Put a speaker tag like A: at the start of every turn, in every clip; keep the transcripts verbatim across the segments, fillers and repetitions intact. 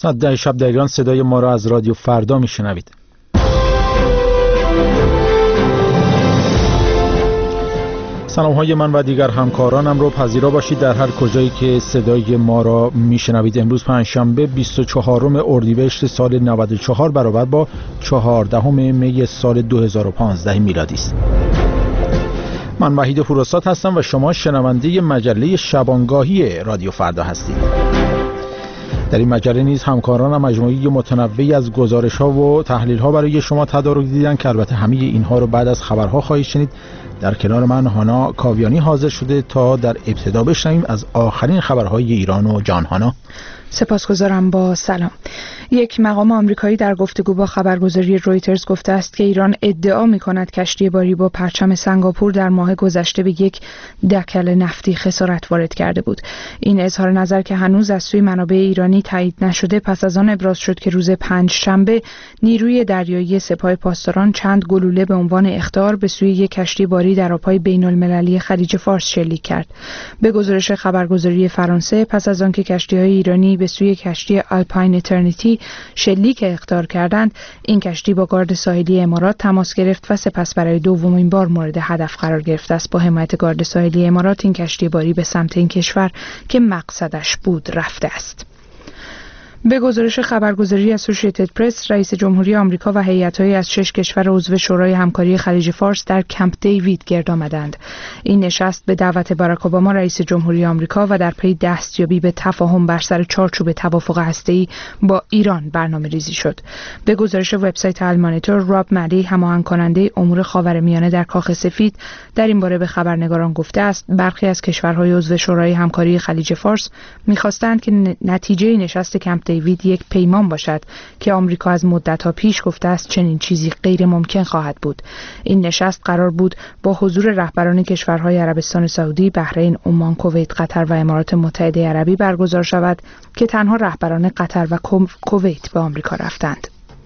A: ساعت ده شب در ایران صدای ما را از رادیو فردا میشنوید. سلام های من و دیگر همکارانم رو پذیرا باشید در هر کجایی که صدای ما را میشنوید. امروز پنجشنبه بیست و چهارم اردیبهشت سال نود و چهار برابر با چهاردهم می سال دو هزار و پانزده میلادی است. من وحید پوراساد هستم و شما شنونده مجله شبانگاهی رادیو فردا هستید. در این مجله نیز همکارانم مجموعه متنوعی از گزارش‌ها و تحلیل‌ها برای شما تدارک دیدن که البته همه اینها رو بعد از خبرها خواهید شنید. در کنار من هانا کاویانی حاضر شده تا در ابتدا بشنویم از آخرین خبرهای ایران و جان. هانا.
B: سپاسگزارم. با سلام. یک مقام آمریکایی در گفتگو با خبرگزاری رویترز گفته است که ایران ادعا می‌کند کشتی باری با پرچم سنگاپور در ماه گذشته به یک دکل نفتی خسارت وارد کرده بود. این اظهار نظر که هنوز از سوی منابع ایرانی تایید نشده پس از آن ابراز شد که روز پنجشنبه نیروی دریایی سپاه پاسداران چند گلوله به عنوان اخطار به سوی یک کشتی باری در آب‌های بین‌المللی خلیج فارس شلیک کرد. به گزارش خبرگزاری فرانسه پس از آنکه کشتی‌های ایرانی به سوی کشتی آلپاین اترنیتی شلیک اخطار کردند، این کشتی با گارد ساحلی امارات تماس گرفت و سپس برای دومین بار مورد هدف قرار گرفته است. با حمایت گارد ساحلی امارات این کشتی باری به سمت این کشور که مقصدش بود رفته است. به گزارش خبرگزاری اسوسییتد پرس، رئیس جمهوری آمریکا و هیئت‌هایی از شش کشور عضو شورای همکاری خلیج فارس در کمپ دیوید گرد آمدند. این نشست به دعوت باراک اوباما رئیس جمهوری آمریکا و در پی دستیابی به تفاهم بر سر چارچوب توافق هسته‌ای با ایران برنامه‌ریزی شد. به گزارش وبسایت المانیتور، راب ملی، هماهنگ کننده امور خاورمیانه در کاخ سفید، در این باره به خبرنگاران گفته است برخی از کشورهای عضو شورای همکاری خلیج فارس می‌خواستند که نتیجه نشست کمپ دیوید یک پیمان باشد که آمریکا از مدت‌ها پیش گفته است چنین چیزی غیر ممکن خواهد بود. این نشست قرار بود با حضور رهبران کشورهای عربستان سعودی، بحرین، عمان، کویت، قطر و امارات متحده عربی برگزار شود که تنها رهبران قطر و کویت به آمریکا رفتند.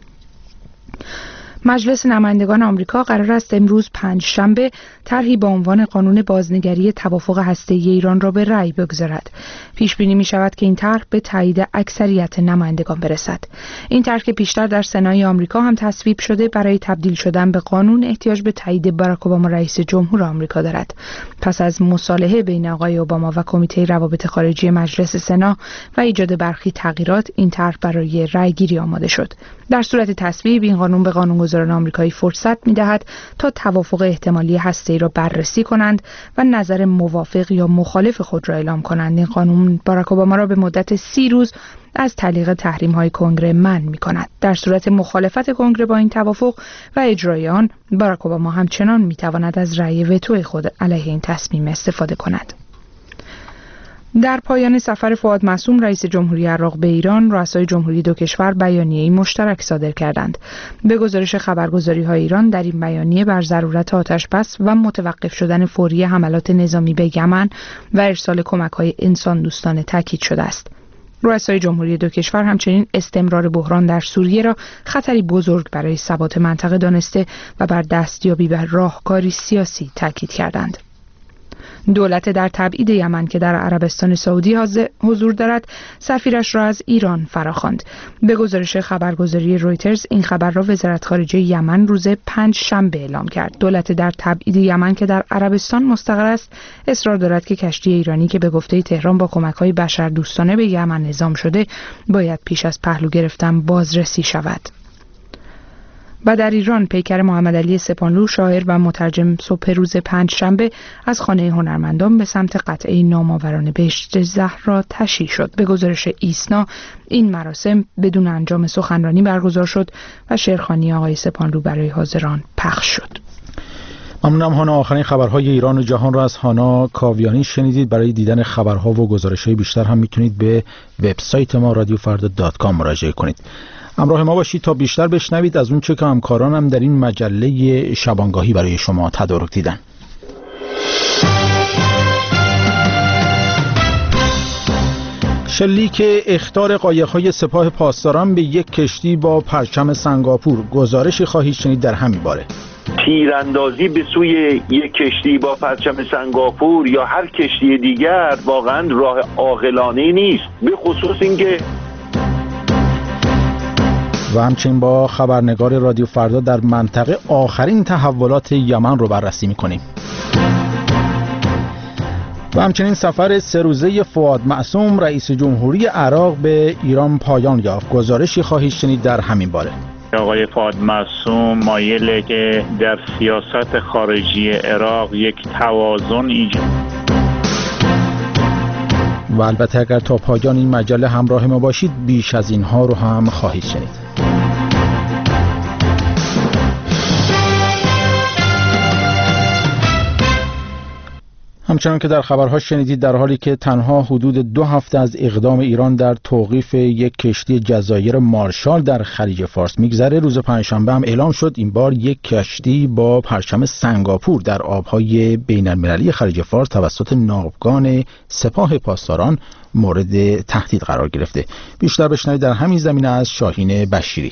B: مجلس نمایندگان آمریکا قرار است امروز پنجشنبه طرحی با عنوان قانون بازنگری توافق هسته‌ای ایران را به رأی بگذارد. پیش بینی می شود که این طرح به تایید اکثریت نمایندگان برسد. این طرح که پیشتر در سنای آمریکا هم تصویب شده، برای تبدیل شدن به قانون احتیاج به تایید باراک اوباما رئیس جمهور آمریکا دارد. پس از مصالحه بین آقای اوباما و کمیته روابط خارجی مجلس سنا و ایجاد برخی تغییرات، این طرح برای رأیگیری آماده شد. در صورت تصویب این قانون به قانونگذاران آمریکایی فرصت می‌دهد تا توافق احتمالی هسته‌ای را بررسی کنند و نظر موافق یا مخالف خود را اعلام کنند. این قانون باراک اوباما را به مدت سی روز از تعلیق تحریم‌های کنگره منع می‌کند. در صورت مخالفت کنگره با این توافق و اجرای آن، باراک اوباما همچنان می‌تواند از رأی وتو خود علیه این تصمیم استفاده کند. در پایان سفر فؤاد معصوم رئیس جمهوری عراق به ایران، رؤسای جمهوری دو کشور بیانیه‌ای مشترک صادر کردند. به گزارش خبرگزاری‌های ایران، در این بیانیه بر ضرورت آتش‌بس و متوقف شدن فوری حملات نظامی به یمن و ارسال کمک‌های انسان دوستانه تاکید شده است. رؤسای جمهوری دو کشور همچنین استمرار بحران در سوریه را خطری بزرگ برای ثبات منطقه دانسته و بر دستیابی به راهکاری سیاسی تاکید کردند. دولت در تبعید یمن که در عربستان سعودی حضور دارد، سفیرش را از ایران فراخواند. به گزارش خبرگزاری رویترز، این خبر را وزارت خارجه یمن روز پنجشنبه اعلام کرد. دولت در تبعید یمن که در عربستان مستقر است، اصرار دارد که کشتی ایرانی که به گفته تهران با کمک‌های بشردوستانه به یمن نظام شده، باید پیش از پهلو گرفتن بازرسی شود. و در ایران، پیکر محمد علی سپانلو، شاعر و مترجم، صبح روز پنجشنبه از خانه هنرمندان به سمت قطعه نامآورانه بهشت زهرا تشییع شد. به گزارش ایسنا، این مراسم بدون انجام سخنرانی برگزار شد و شعرخوانی آقای سپانلو برای حاضران پخش شد.
A: ممنونم هانا. آخرین خبرهای ایران و جهان را از هانا کاویانی شنیدید. برای دیدن خبرها و گزارش‌های بیشتر هم میتونید به وبسایت ما رادیو فردا دات کام مراجعه کنید. همراه ما باشید تا بیشتر بشنوید از اون چه که همکارانم در این مجله شبانگاهی برای شما تدارک دیدن. شلیک اخطار قایق‌های سپاه پاسداران به یک کشتی با پرچم سنگاپور، گزارشی خواهید شنید در همین باره.
C: تیراندازی به سوی یک کشتی با پرچم سنگاپور یا هر کشتی دیگر واقعا راه عاقلانه نیست، به خصوص اینکه
A: و همچنین با خبرنگار رادیو فردا در منطقه آخرین تحولات یمن رو بررسی می‌کنیم. و همچنین سفر سه روزه فؤاد معصوم رئیس جمهوری عراق به ایران پایان یافت. گزارشی خواهید شنید در همین باره.
D: آقای فؤاد معصوم مایله که در سیاست خارجی عراق یک توازن ایجاد.
A: و البته اگر تا پایان این مجله همراه ما باشید بیش از اینها رو هم خواهید شنید. همچنان که در خبرها شنیدید، در حالی که تنها حدود دو هفته از اقدام ایران در توقیف یک کشتی جزایر مارشال در خلیج فارس میگذره، روز پنجشنبه هم اعلام شد این بار یک کشتی با پرچم سنگاپور در آبهای بین المللی خلیج فارس توسط ناوگان سپاه پاسداران مورد تهدید قرار گرفته. بیشتر بشنوید در همین زمینه از شاهین بشیری.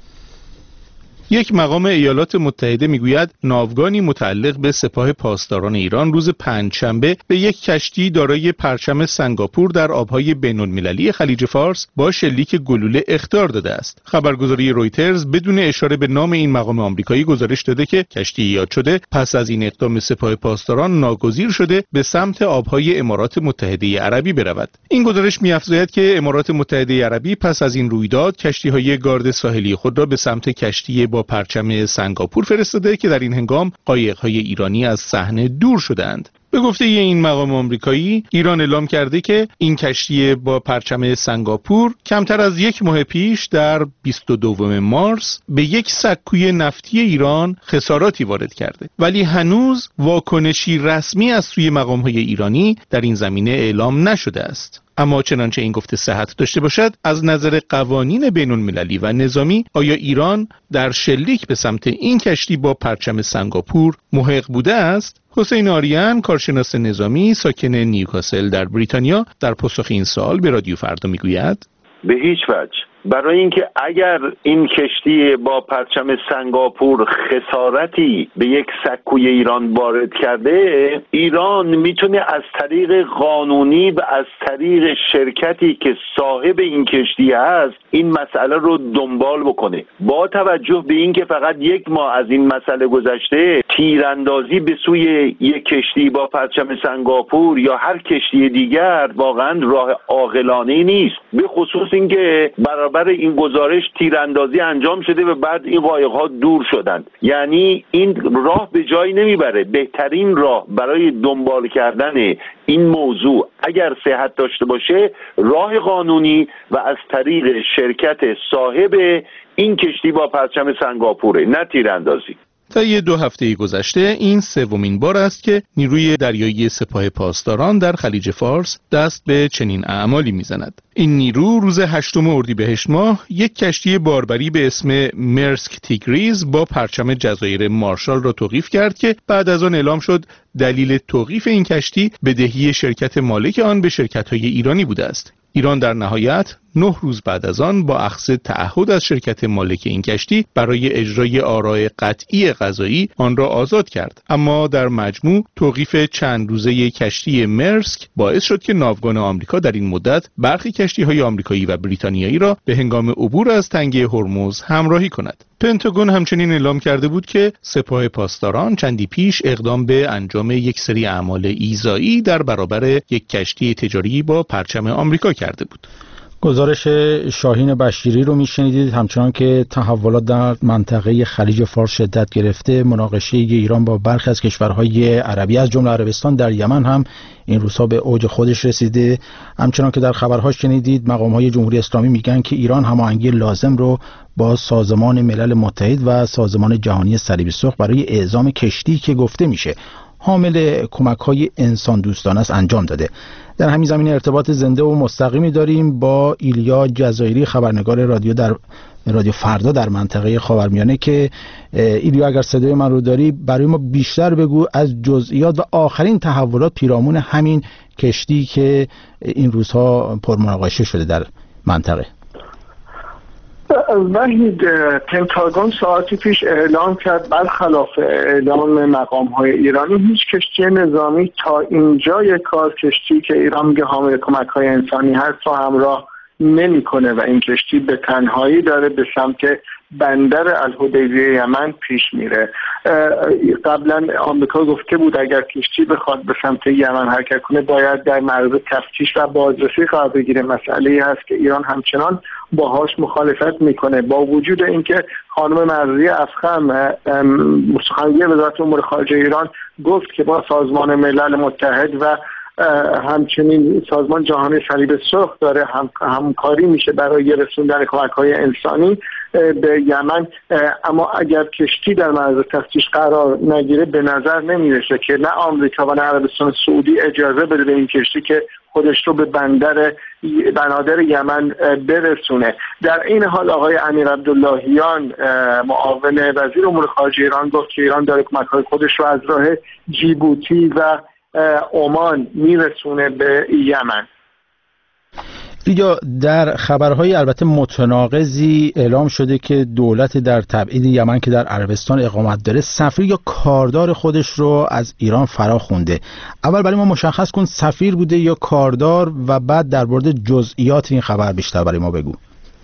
E: یک مقام ایالات متحده میگوید ناوگانی متعلق به سپاه پاسداران ایران روز پنجشنبه به یک کشتی دارای پرچم سنگاپور در آبهای بین‌المللی خلیج فارس با شلیک گلوله اخطار داده است. خبرگزاری رویترز بدون اشاره به نام این مقام آمریکایی گزارش داده که کشتی یاد شده پس از این اقدام سپاه پاسداران ناگزیر شده به سمت آبهای امارات متحده عربی برود. این گزارش می‌افزاید که امارات متحده عربی پس از این رویداد کشتی‌های گارد ساحلی خود را به سمت کشتی با پرچم سنگاپور فرستاده که در این هنگام قایق‌های ایرانی از صحنه دور شدند. به گفته این مقام آمریکایی، ایران اعلام کرده که این کشتی با پرچم سنگاپور کمتر از یک ماه پیش در بیست و دوم مارس به یک سکوی نفتی ایران خساراتی وارد کرده، ولی هنوز واکنشی رسمی از سوی مقام‌های ایرانی در این زمینه اعلام نشده است. اما چنانچه این گفته صحت داشته باشد، از نظر قوانین بین‌المللی و نظامی آیا ایران در شلیک به سمت این کشتی با پرچم سنگاپور محق بوده است؟ حسین آریان، کارشناس نظامی ساکن نیوکاسل در بریتانیا، در پاسخ این سوال به رادیو فردا میگوید:
C: به هیچ وجه. برای اینکه اگر این کشتی با پرچم سنگاپور خسارتی به یک سکوی ایران وارد کرده، ایران میتونه از طریق قانونی و از طریق شرکتی که صاحب این کشتی هست این مسئله رو دنبال بکنه. با توجه به اینکه فقط یک ماه از این مسئله گذشته، تیراندازی به سوی یک کشتی با پرچم سنگاپور یا هر کشتی دیگر واقعا راه عاقلانه نیست، به خصوص اینکه برای برای این گزارش تیراندازی انجام شده و بعد این قایق‌ها دور شدند. یعنی این راه به جایی نمیبره. بهترین راه برای دنبال کردن این موضوع اگر صحت داشته باشه راه قانونی و از طریق شرکت صاحب این کشتی با پرچم سنگاپوره، نه تیراندازی.
E: طی دو هفته گذشته این سومین بار است که نیروی دریایی سپاه پاسداران در خلیج فارس دست به چنین اعمالی میزند. این نیرو روز هشتم اردیبهشت ماه یک کشتی باربری به اسم مرسک تیگریز با پرچم جزایر مارشال را توقیف کرد که بعد از آن اعلام شد دلیل توقیف این کشتی بدهی شرکت مالک آن به شرکت‌های ایرانی بوده است. ایران در نهایت نه روز بعد از آن با اخذ تعهد از شرکت مالک این کشتی برای اجرای آراء قطعی قضایی آن را آزاد کرد، اما در مجموع توقیف چند روزه کشتی مرسک باعث شد که ناوگان آمریکا در این مدت برخی کشتی‌های آمریکایی و بریتانیایی را به هنگام عبور از تنگه هرمز همراهی کند. پنتاگون همچنین اعلام کرده بود که سپاه پاسداران چندی پیش اقدام به انجام یک سری اعمال ایذایی در برابر یک کشتی تجاری با پرچم آمریکا کرده بود.
A: گزارش شاهین بشیری رو میشنیدید. همچنان که تحولات در منطقه خلیج فارس شدت گرفته، مناقشه ایران با برخی از کشورهای عربی از جمله عربستان در یمن هم این روزها به اوج خودش رسیده. همچنان که در خبرها شنیدید، مقام‌های جمهوری اسلامی میگن که ایران هماهنگی لازم رو با سازمان ملل متحد و سازمان جهانی صلیب سرخ برای اعزام کشتی که گفته میشه حامل کمک‌های انسان دوستانه است انجام داده. در همین زمینه ارتباط زنده و مستقیمی داریم با ایلیا جزایری، خبرنگار رادیو در رادیو فردا در منطقه خاورمیانه. که ایلیا اگر صدای من رو داری برای ما بیشتر بگو از جزئیات و آخرین تحولات پیرامون همین کشتی که این روزها پرمناقشه شده در منطقه.
F: وحید، پنتاگون ساعتی پیش اعلام کرد برخلاف اعلام مقام‌های ایرانی هیچ کشتی نظامی تا اینجای کار کشتی که ایران میگه حامل کمک‌های انسانی هست و همراه نمیکنه و این کشتی به تنهایی داره به سمت بندر الحدیبیه یمن پیش میره. قبلا آمریکا گفته بود اگر کشتی بخواد به سمت یمن حرکت کنه باید در معرض تفتیش و بازرسی قرار بگیره. مسئله‌ای هست که ایران همچنان باهاش مخالفت میکنه، با وجود اینکه خانم مرضیه افخم سخنگوی وزارت امور خارجه ایران گفت که با سازمان ملل متحد و همچنین سازمان جهانی صلیب سرخ داره هم، همکاری میشه برای رسوندن کمک‌های انسانی به یمن، اما اگر کشتی در معرض تفتیش قرار نگیره به نظر نمیرسه که نه آمریکا و نه عربستان سعودی اجازه بده به این کشتی که خودش رو به بندر بنادر یمن برسونه. در این حال آقای امیر عبداللهیان معاون وزیر امور خارجه ایران گفت که ایران داره کمک‌های خودش رو از راه جیبوتی و عمان میرسونه به یمن.
A: یا در خبرهای البته متناقضی اعلام شده که دولت در تبعید یمن که در عربستان اقامت داره سفیر یا کاردار خودش رو از ایران فرا خونده. اول برای ما مشخص کن سفیر بوده یا کاردار و بعد در مورد جزئیات این خبر بیشتر برای ما بگو.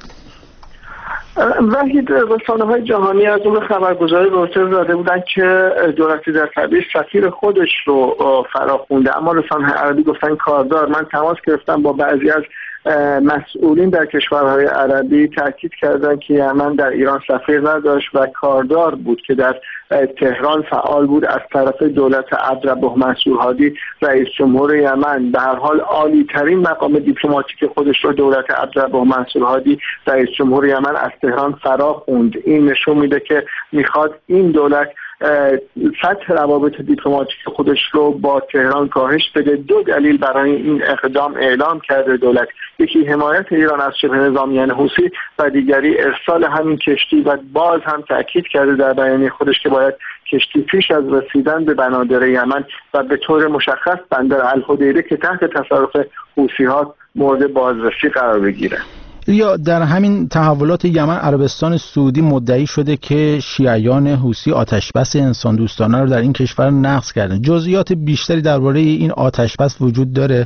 F: وحید، رسانه‌های جهانی از اون خبرگزاری رویترز داده بودن که دولت در تبعید سفیر خودش رو فرا خونده، اما رسانه‌های عربی گفتن کاردار. من تماس گرفتم با بعضی از مسئولین در کشورهای عربی، تاکید کردن که یمن در ایران سفیر نداشت و کاردار بود که در تهران فعال بود از طرف دولت عبدالربه منصور هادی رئیس جمهور یمن. به هر حال عالی ترین مقام دیپلماتیک خودش رو دولت عبدالربه منصور هادی رئیس جمهور یمن از تهران فرا خوند. این نشون میده که میخواد این دولت سطح روابط دیپلماتیک خودش رو با تهران کاهش بده. دو دلیل برای این اقدام اعلام کرده دولت، یکی حمایت ایران از شبه نظامیان حوثی و دیگری ارسال همین کشتی، و باز هم تاکید کرده در بیانیه خودش که باید کشتی پیش از رسیدن به بنادر یمن و به طور مشخص بندر الحدیبیه که تحت تصرف حوثی‌ها مورد بازرسی قرار بگیره.
A: یا در همین تحولات یمن عربستان سعودی مدعی شده که شیعیان حوثی آتشبس انسان دوستانه رو در این کشور نقض کردن. جزئیات بیشتری درباره این آتشبس وجود داره؟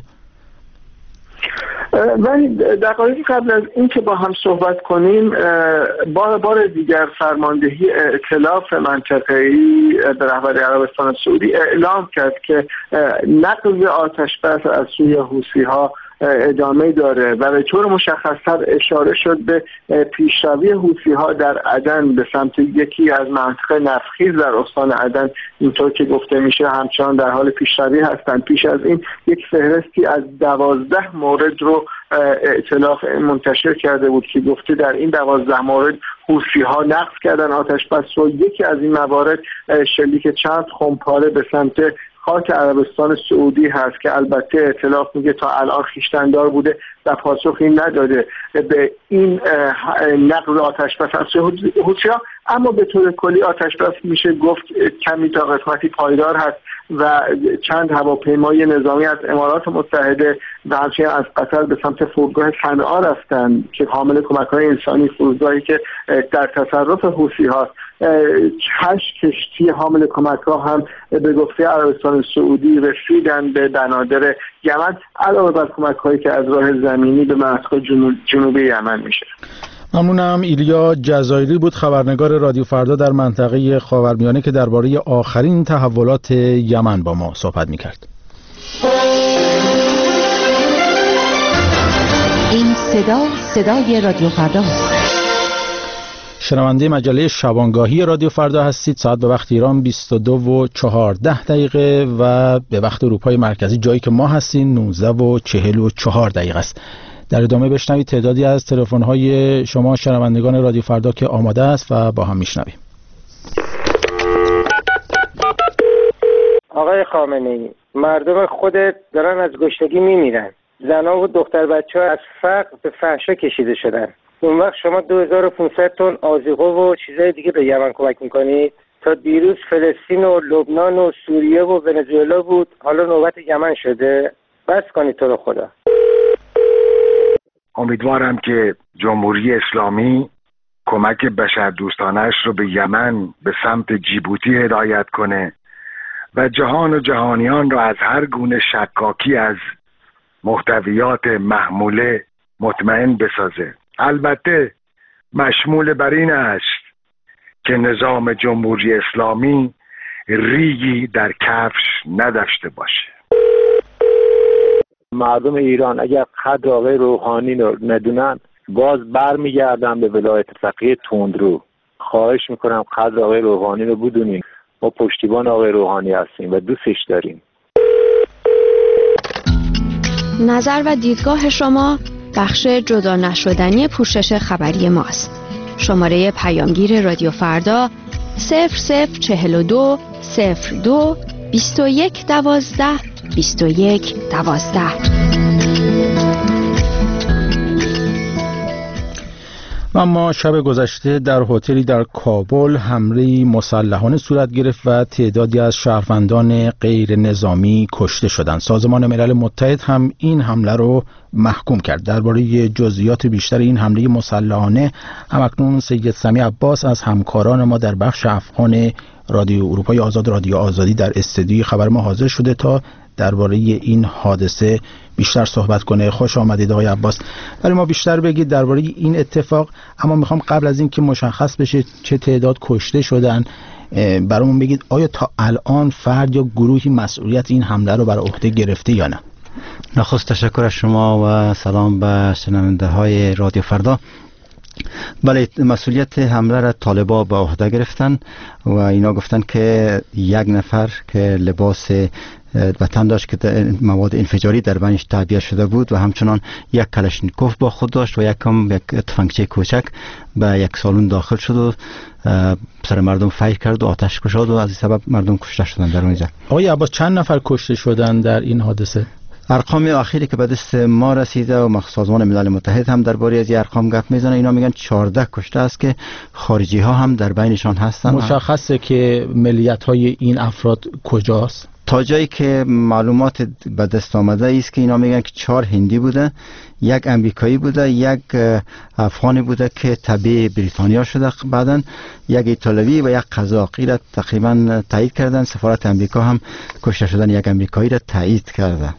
F: ولی دقایقی قبل از این که با هم صحبت کنیم بار بار دیگر فرماندهی ائتلاف منطقه‌ای به رهبری عربستان سعودی اعلام کرد که نقض آتشبس از سوی حوثی‌ها ادامه داره و به طور مشخص‌تر اشاره شد به پیشروی حوثی‌ها در عدن به سمت یکی از مناطق نفخیز در استان عدن. اینطور که گفته میشه همچنان در حال پیشروی هستند. پیش از این یک فهرستی از دوازده مورد رو ائتلاف منتشر کرده بود که گفته در این دوازده مورد حوثی‌ها نقض کردن آتشبس رو. یکی از این موارد شلیک چند خمپاره به سمت خاک عربستان سعودی هست که البته ائتلاف میگه تا الان خویشتندار بوده و پاسخی نداده به این نقض آتشبس از حوثی‌ها. اما به طور کلی آتشبس میشه گفت کمی تا قسمتی پایدار هست و چند هواپیمای نظامی از امارات متحده و همچنین از قطر به سمت فرودگاه صنعا رفتن که حامل کمک‌های انسانی، فرودگاهی که در تصرف حوثی هاست. هشت کشتی حامل کمک‌ها هم به گفته عربستان سعودی رسیدن به بنادر یمن، علاوه بر کمک‌هایی که از راه زمینی به مناطق جنوب جنوبی یمن میشه.
A: ممنونم. ایلیا جزایری بود، خبرنگار رادیو فردا در منطقه خاورمیانه که درباره آخرین تحولات یمن با ما صحبت می‌کرد.
G: این صدا صدای رادیو فردا است.
A: شنونده مجله شبانگاهی رادیو فردا هستید. ساعت به وقت ایران بیست و دو و چهارده دقیقه و به وقت اروپای مرکزی جایی که ما هستیم نوزده و چهل و چهار دقیقه است. در ادامه بشنوید تعدادی از تلفن‌های شما شنوندگان رادیو فردا که آماده است و با هم میشنویم.
H: آقای خامنه‌ای، مردم خودت دارن از گشنگی میمیرن. زنها و دختر بچه‌ها از فقر به فحشا کشیده شدن. اون وقت شما دو هزار و پانصد تن آذوقه و چیزای دیگه به یمن کمک میکنید. تا دیروز فلسطین و لبنان و سوریه و ونزوئلا بود، حالا نوبت یمن شده. بس کنید تو رو خدا.
I: امیدوارم که جمهوری اسلامی کمک بشردوستانش رو به یمن به سمت جیبوتی هدایت کنه و جهان و جهانیان رو از هر گونه شکاکی از محتویات محموله مطمئن بسازه. البته مشمول بر این است که نظام جمهوری اسلامی ریگی در کفش نداشته باشه.
J: مردم ایران اگر قدر آقای روحانی رو ندونن باز برمیگردن به ولایت فقیه تندرو. خواهش میکنم قدر آقای روحانی رو بدونین. ما پشتیبان آقای روحانی هستیم و دوستش داریم.
K: نظر و دیدگاه شما بخش جدا نشدنی پوشش خبری ماست. شماره پیامگیر رادیو فردا صفر صفر چهل و دو صفر دو بیست و یک دوازده بیست و یک دوازده.
A: اما شب گذشته در هتلی در کابل حمله مسلحانه صورت گرفت و تعدادی از شهروندان غیر نظامی کشته شدند. سازمان ملل متحد هم این حمله رو محکوم کرد. درباره جزئیات بیشتر این حمله مسلحانه همکنون سید سمی عباس از همکاران ما در بخش افغان رادیو اروپای آزاد رادیو آزادی در استودیوی خبر ما حاضر شده تا درباره این حادثه بیشتر صحبت کنه. خوش آمدید آقای عباس. برای ما بیشتر بگید درباره این اتفاق، اما میخوام قبل از این که مشخص بشه چه تعداد کشته شدن برامون بگید آیا تا الان فرد یا گروهی مسئولیت این حمله رو بر عهده گرفته یا نه؟
L: نخست تشکر از شما و سلام به شنونده های رادیو فردا. بله، مسئولیت حمله را طالبا به عهده گرفتن و اینا گفتن که یک نفر که لباس وطن داشت که مواد انفجاری در بینش تعبیه شده بود و همچنان یک کلاشینکوف با خود داشت و یک کم یک تفنگچه کوچک به یک سالن داخل شد و سر مردم فیر کرد و آتش کشید و از این سبب مردم کشته شدن در اونجا.
A: آقای عباس چند نفر کشته شدن در این حادثه؟
L: ارقام اخیری که به دست ما رسیده و سازمان ملل متحد هم درباره از این ارقام گپ میزنه، اینا میگن چهارده کشته است که خارجی ها هم در بینشان هستن.
A: مشخصه که ملیت های این افراد کجاست؟
L: تا جایی که معلومات به دست آمده است که اینا میگن که چهار هندی بوده، یک امریکایی بوده، یک افغانی بوده که تبع بریتانیا شده، بعداً یک ایتالوی و یک قزاق. اینا تقریبا تایید کردن. سفارت امریکا هم کشته شدن یک امریکایی را تایید کرده.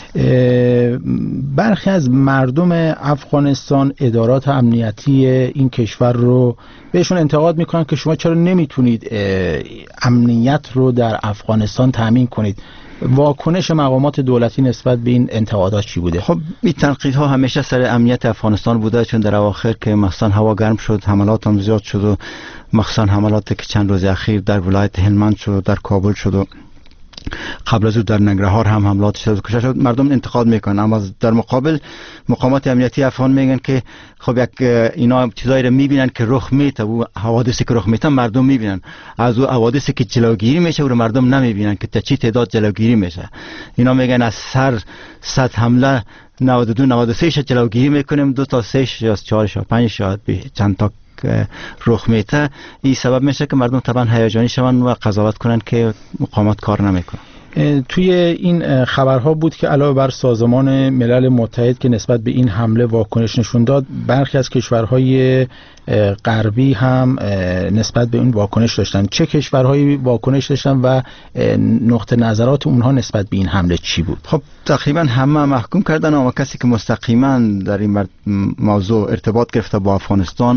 A: برخی از مردم افغانستان ادارات امنیتی این کشور رو بهشون انتقاد میکنن که شما چرا نمیتونید امنیت رو در افغانستان تامین کنید. واکنش مقامات دولتی نسبت به این انتقادات چی بوده؟
L: خب این تنقیدها همیشه سر امنیت افغانستان بوده، چون در اواخر که مثلا هوا گرم شد حملات هم زیاد شد و مثلا حملاتی که چند روز اخیر در ولایت هلمند شد، در کابل شد و قبل از او در ننگرهار هم حملات شد و کشته شد، مردم انتقاد میکنن. اما در مقابل مقامات امنیتی افغان میگن که خب یک اینا چیزایی رو میبینن که رخ میته و حوادثی که رخ میته مردم میبینن، از او حوادثی که جلوگیری میشه و مردم نمیبینن که تا چی تعداد جلوگیری میشه. اینا میگن از سر صد حمله نود و دو نود و سه ش جلوگیری میکنیم، دو تا سه یا چهار یا پنج یا چند تا رخ میته. این سبب میشه که مردم طبعا هیجانی شون و قضاوت کنن که مقامات کار نمیکنن.
A: توی این خبرها بود که علاوه بر سازمان ملل متحد که نسبت به این حمله واکنش نشون داد، برخی از کشورهای غربی هم نسبت به این واکنش داشتن. چه کشورهایی واکنش داشتن و نقطه نظرات اونها نسبت به این حمله چی بود؟
L: خب تقریبا همه محکوم کردن، اما کسی که مستقیما در این موضوع ارتباط گرفته با افغانستان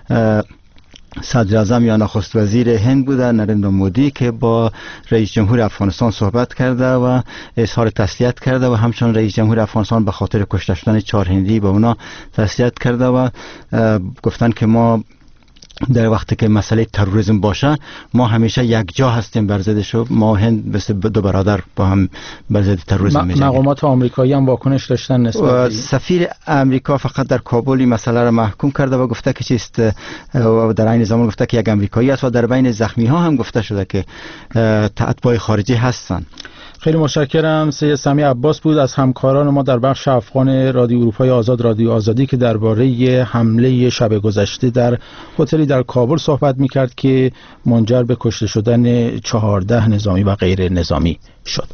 L: صدر اعظم یا نخست وزیر هند بوده، نریندرا مودی، که با رئیس جمهور افغانستان صحبت کرده و اظهار تسلیت کرده و همچنان رئیس جمهور افغانستان به خاطر کشته شدن چهار هندی به اونا تسلیت کرده و گفتن که ما در وقتی که مسئله تروریسم باشه ما همیشه یک جا هستیم بر ضدش، ما هند مثل دو برادر با هم بر ضد تروریسم میجنگیم.
A: مقامات آمریکایی هم واکنش داشتن نسبت
L: سفیر امریکا فقط در کابل این مسئله را محکوم کرده و گفته که چیست، و در این زمان گفته که یک امریکایی است و در بین زخمی ها هم گفته شده که اتباع خارجی هستند.
A: خیلی متشکرم. سید سمی عباس بود از همکاران ما در بخش افغان رادیو اروپای آزاد رادیو آزادی که درباره حمله شب گذشته در هتلی در کابل صحبت می‌کرد که منجر به کشته شدن چهارده نظامی و غیر نظامی شد.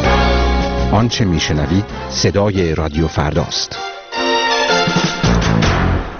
M: آنچه میشنوید صدای رادیو فرداست.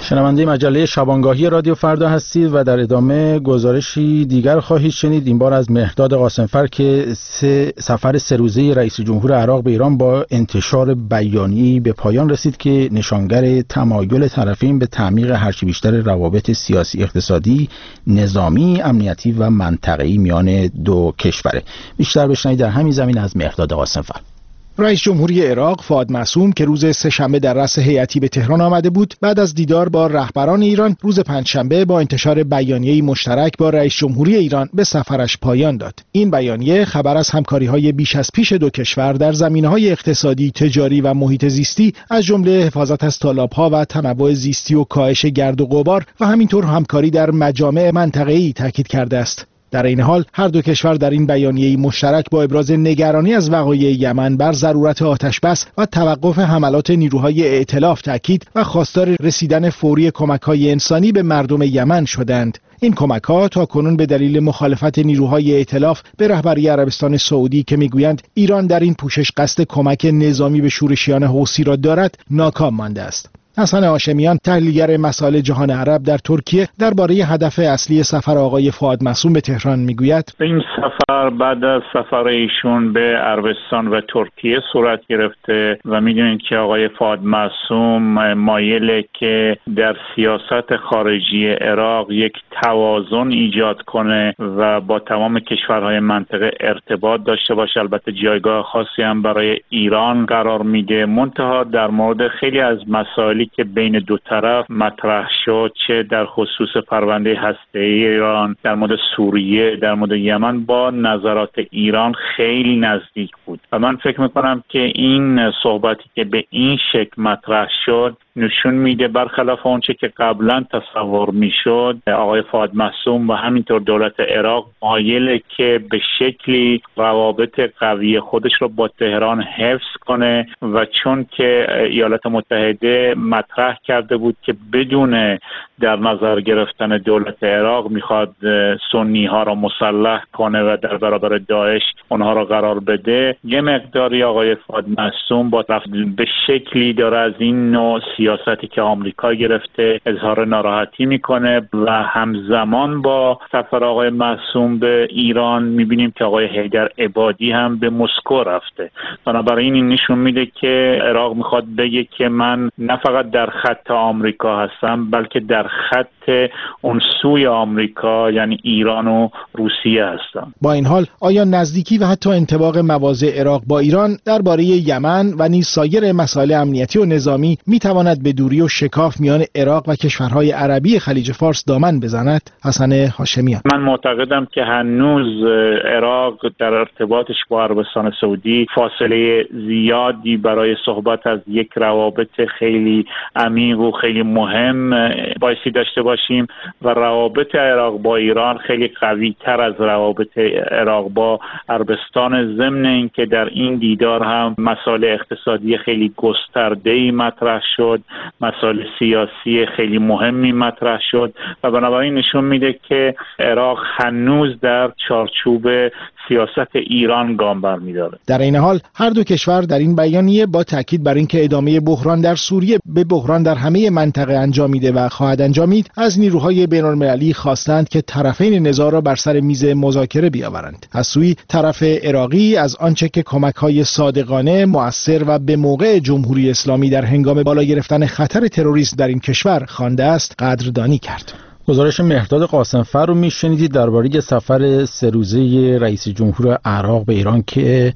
A: شنونده مجله شبانگاهی رادیو فردا هستید و در ادامه گزارشی دیگر خواهید شنید، این بار از مهرداد قاسمفر که سه سفر سه روزه رئیس جمهور عراق به ایران با انتشار بیانیه‌ای به پایان رسید که نشانگر تمایل طرفین به تعمیق هرچه بیشتر روابط سیاسی، اقتصادی، نظامی، امنیتی و منطقه‌ای میان دو کشوره. بیشتر بشنوید در همین زمین از مهرداد قاسمفر.
M: رئیس جمهوری عراق فؤاد معصوم که روز سه‌شنبه در رأس هیئتی به تهران آمده بود، بعد از دیدار با رهبران ایران روز پنجشنبه با انتشار بیانیه‌ای مشترک با رئیس جمهوری ایران به سفرش پایان داد. این بیانیه خبر از همکاری‌های بیش از پیش دو کشور در زمینه‌های اقتصادی، تجاری و محیط زیستی از جمله حفاظت از تالاب‌ها و تنوع زیستی و کاهش گرد و غبار و همینطور همکاری در مجامع منطقه‌ای تاکید کرده است. در این حال هر دو کشور در این بیانیه مشترک با ابراز نگرانی از وقایع یمن بر ضرورت آتش‌بس و توقف حملات نیروهای ائتلاف تاکید و خواستار رسیدن فوری کمک‌های انسانی به مردم یمن شدند. این کمک‌ها تاکنون به دلیل مخالفت نیروهای ائتلاف به رهبری عربستان سعودی که میگویند ایران در این پوشش قصد کمک نظامی به شورشیان حوثی را دارد، ناکام مانده است. حسن هاشمیان، تحلیلگر مسائل جهان عرب در ترکیه، درباره هدف اصلی سفر آقای فؤاد معصوم به تهران میگوید:
D: این سفر بعد از سفر ایشون به عربستان و ترکیه صورت گرفته و میدونید که آقای فؤاد معصوم مایله که در سیاست خارجی عراق یک توازن ایجاد کنه و با تمام کشورهای منطقه ارتباط داشته باشه. البته جایگاه خاصی هم برای ایران قرار میده، منتها در مورد خیلی از مسائلی که بین دو طرف مطرح شد، چه در خصوص پرونده هسته‌ای ایران، در مورد سوریه، در مورد یمن، با نظرات ایران خیلی نزدیک بود و من فکر میکنم که این صحبتی که به این شکل مطرح شد نشون میده برخلاف اونچه که قبلا تصور میشد، آقای فؤاد معصوم و همینطور دولت عراق مایله که به شکلی روابط قوی خودش رو با تهران حفظ کنه و چون که ایالات متحده مطرح کرده بود که بدون در نظر گرفتن دولت عراق میخواد سنی ها را مسلح کنه و در برابر داعش اونها را قرار بده، یه مقداری آقای فؤاد معصوم با به شکلی داره از این نوع سیاستی که آمریکا گرفته اظهار ناراحتی میکنه و همزمان با سفر آقای معصوم به ایران میبینیم که آقای حیدر عبادی هم به مسکو رفته. بنابراین این نشون میده که عراق میخواد بگه که من نه فقط در خط آمریکا هستم بلکه در خط اون سوی آمریکا یعنی ایران و روسیه هستم.
M: با این حال آیا نزدیکی و حتی انطباق مواضع عراق با ایران درباره یمن و نیز سایر مسائل امنیتی و نظامی میتواند به دوری و شکاف میان عراق و کشورهای عربی خلیج فارس دامن بزند؟ حسن هاشمیان:
D: من معتقدم که هنوز عراق در ارتباطش با عربستان سعودی فاصله زیادی برای صحبت از یک روابط خیلی عمیق و خیلی مهم بایستی داشته باشیم و روابط عراق با ایران خیلی قوی تر از روابط عراق با عربستان، ضمن این که در این دیدار هم مسائل اقتصادی خیلی گسترده‌ای مطرح شد، مسائل سیاسی خیلی مهمی مطرح شد و بنابراین نشون میده که عراق هنوز در چارچوب سیاست ایران گام برمی‌داره.
M: در این حال هر دو کشور در این بیانیه با تاکید بر اینکه ادامه بحران در سوریه به بحران در همه منطقه انجامیده و خواهد انجامید، از نیروهای بین‌المللی خواستند که طرفین نزاع را بر سر میز مذاکره بیاورند. از سوی طرف عراقی از آنچه که کمک‌های صادقانه، مؤثر و به موقع جمهوری اسلامی در هنگام بالا گرفتن خطر تروریسم در این کشور خوانده است قدردانی کرد.
A: گزارش مهرداد قاسمفر رو میشنیدید درباره سفر سه روزه رئیس جمهور عراق به ایران که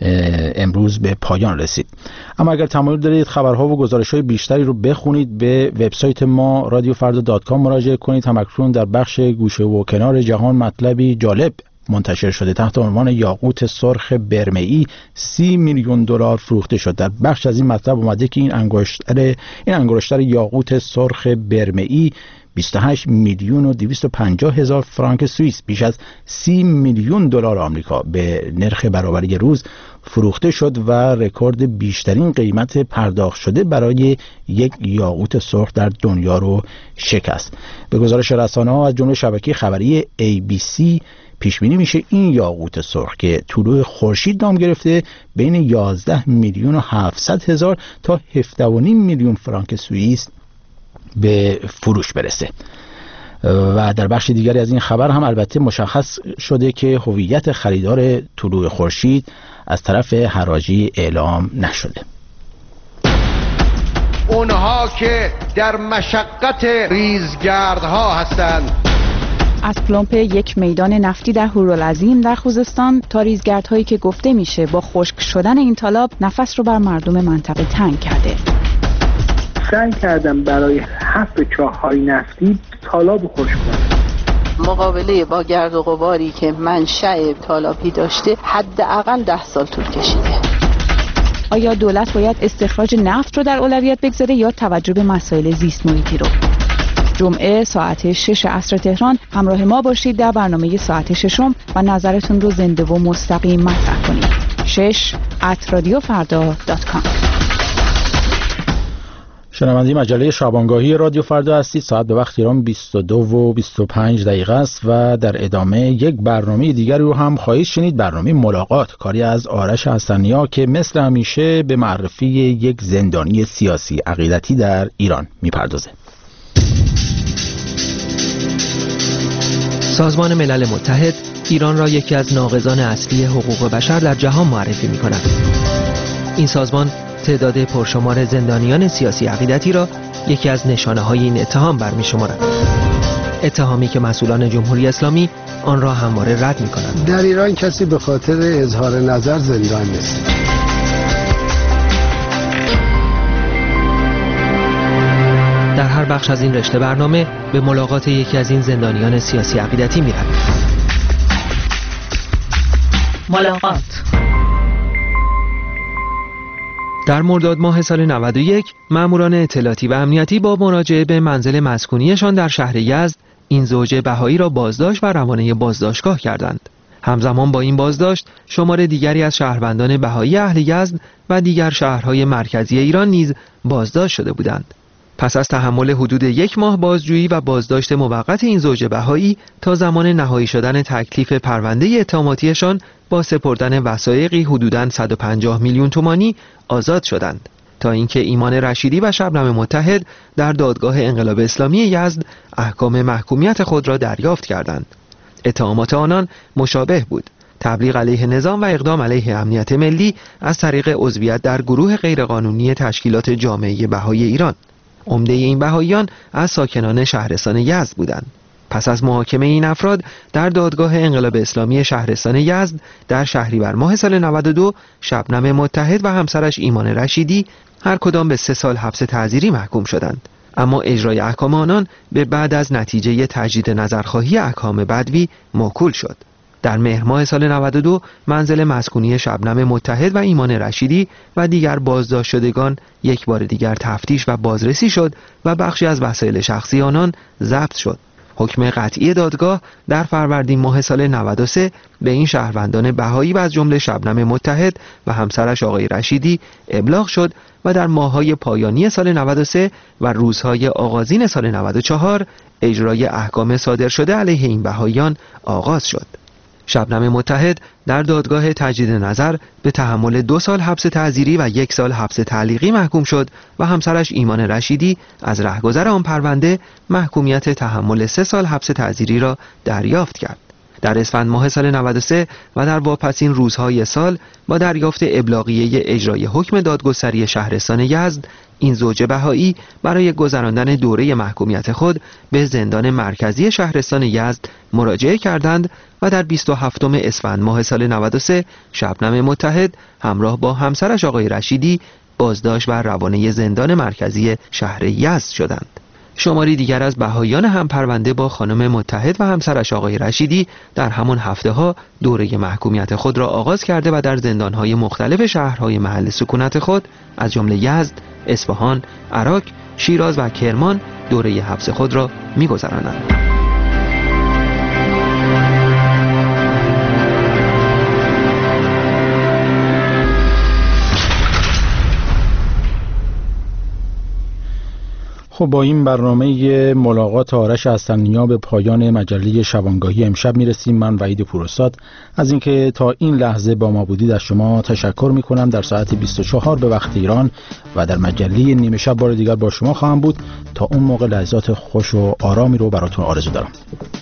A: امروز به پایان رسید. اما اگر تمایل دارید خبرها و گزارش‌های بیشتری رو بخونید، به وبسایت ما رادیو فردا دات کام مراجعه کنید. همکنون در بخش گوشه و کنار جهان مطلبی جالب منتشر شده تحت عنوان یاقوت سرخ برمه‌ای سی میلیون دلار فروخته شد. در بخش از این مطلب اومده که این انگشتر این انگشتر یاقوت سرخ برمه‌ای بیست و هشت میلیون و دویست و پنجاه هزار فرانک سوئیس، بیش از سی میلیون دلار آمریکا به نرخ برابری روز فروخته شد و رکورد بیشترین قیمت پرداخت شده برای یک یاقوت سرخ در دنیا رو شکست. به گزارش رسانه‌ها از جمله شبکه خبری ای بی سی پیش بینی میشه این یاقوت سرخ که طلوع خورشید نام گرفته بین یازده میلیون و هفتصد هزار تا هفده و نیم میلیون فرانک سوئیس به فروش برسه. و در بخش دیگری از این خبر هم البته مشخص شده که هویت خریدار طلوع خورشید از طرف حراجی اعلام نشده.
N: اونها که در مشقت ریزگردها هستند.
O: از پلمپ یک میدان نفتی در هورالعظیم در خوزستان تا ریزگردهایی که گفته میشه با خشک شدن این تالاب نفس رو بر مردم منطقه تنگ کرده.
P: سعی کردم برای حفر چاه‌های نفتی تالاب خشک کنم.
Q: مقابله با گرد و غباری که منشأ تالابی داشته حداقل ده سال طول کشیده.
O: آیا دولت باید استخراج نفت رو در اولویت بگذاره یا توجه به مسائل زیست محیطی رو؟ جمعه ساعت شش عصر تهران همراه ما باشید در برنامه ساعت ششم و نظرتون رو زنده و مستقیم مطرح کنید. شش ات رادیو فردا دات کام.
A: شنونده مجله شبانگاهی رادیو فردا هستید. ساعت به وقت ایران بیست و دو و بیست و پنج دقیقه است و در ادامه یک برنامه دیگری رو هم خواهید شنید، برنامه ملاقات، کاری از آرش حسنیا که مثل همیشه به معرفی یک زندانی سیاسی عقیدتی در ایران میپردازه.
R: سازمان ملل متحد ایران را یکی از ناقضان اصلی حقوق بشر در جهان معرفی می‌کند. این سازمان تعداد پرشمار زندانیان سیاسی عقیدتی را یکی از نشانه‌های این اتهام برمی‌شمارد. اتهامی که مسئولان جمهوری اسلامی آن را همواره رد می‌کنند.
S: در ایران کسی به خاطر اظهار نظر زندان نیست.
R: در هر بخش از این رشته برنامه به ملاقات یکی از این زندانیان سیاسی عقیدتی می‌رویم.
G: ملاقات.
R: در مرداد ماه سال نود و یک ماموران اطلاعاتی و امنیتی با مراجعه به منزل مسکونیشان در شهر یزد این زوج بهایی را بازداشت و روانه بازداشتگاه کردند. همزمان با این بازداشت شمار دیگری از شهروندان بهایی اهل یزد و دیگر شهرهای مرکزی ایران نیز بازداشت شده بودند. پس از تحمل حدود یک ماه بازجویی و بازداشت موقت این زوج بهایی تا زمان نهایی شدن تکلیف پرونده اتهاماتیشان با سپردن وثایقی حدوداً صد و پنجاه میلیون تومانی آزاد شدند، تا اینکه ایمان رشیدی و شبنم متحد در دادگاه انقلاب اسلامی یزد احکام محکومیت خود را دریافت کردند. اتهامات آنان مشابه بود: تبلیغ علیه نظام و اقدام علیه امنیت ملی از طریق عضویت در گروه غیرقانونی تشکیلات جامعه بهایی ایران. عمده این بهاییان از ساکنان شهرستان یزد بودند. پس از محاکمه این افراد در دادگاه انقلاب اسلامی شهرستان یزد در شهریور ماه سال نود و دو، شبنم متحد و همسرش ایمان رشیدی هر کدام به سه سال حبس تعزیری محکوم شدند. اما اجرای احکام آنان به بعد از نتیجه تجدید نظرخواهی احکام بدوی موکول شد. در مهر ماه سال نود و دو منزل مسکونی شبنم متحد و ایمان رشیدی و دیگر بازداشت شدگان یک بار دیگر تفتیش و بازرسی شد و بخشی از وسایل شخصی آنان ضبط شد. حکم قطعی دادگاه در فروردین ماه سال نود و سه به این شهروندان بهایی و از جمله شبنم متحد و همسرش آقای رشیدی ابلاغ شد و در ماه‌های پایانی سال نود و سه و روزهای آغازین سال نود و چهار اجرای احکام صادر شده علیه این بهاییان آغاز شد. شبنم متحد در دادگاه تجدید نظر به تحمل دو سال حبس تعزیری و یک سال حبس تعلیقی محکوم شد و همسرش ایمان رشیدی از رهگذر آن پرونده محکومیت تحمل سه سال حبس تعزیری را دریافت کرد. در اسفند ماه سال نود و سه و در واپسین روزهای سال با دریافت ابلاغیه اجرای حکم دادگستری شهرستان یزد، این زوج بهایی برای گذراندن دوره محکومیت خود به زندان مرکزی شهرستان یزد مراجعه کردند و در بیست و هفتم اسفند ماه سال نود و سه شبنم متحد همراه با همسرش آقای رشیدی بازداشت و روانه زندان مرکزی شهر یزد شدند. شماری دیگر از بهاییان هم پرونده با خانم متحد و همسرش آقای رشیدی در همان هفته ها دوره محکومیت خود را آغاز کرده و در زندانهای مختلف شهرهای محل سکونت خود از جمله یزد، اصفهان، عراق، شیراز و کرمان دوره حبس خود را می‌گذرانند.
A: خب با این برنامه ملاقات آرش حسن‌نیا به پایان مجله شبانگاهی امشب میرسیم. من وحید پوراستاد از اینکه تا این لحظه با ما بودید از شما تشکر میکنم. در ساعت بیست و چهار به وقت ایران و در مجله نیمه شب بار دیگر با شما خواهم بود. تا اون موقع لحظات خوش و آرامی رو براتون آرزو دارم.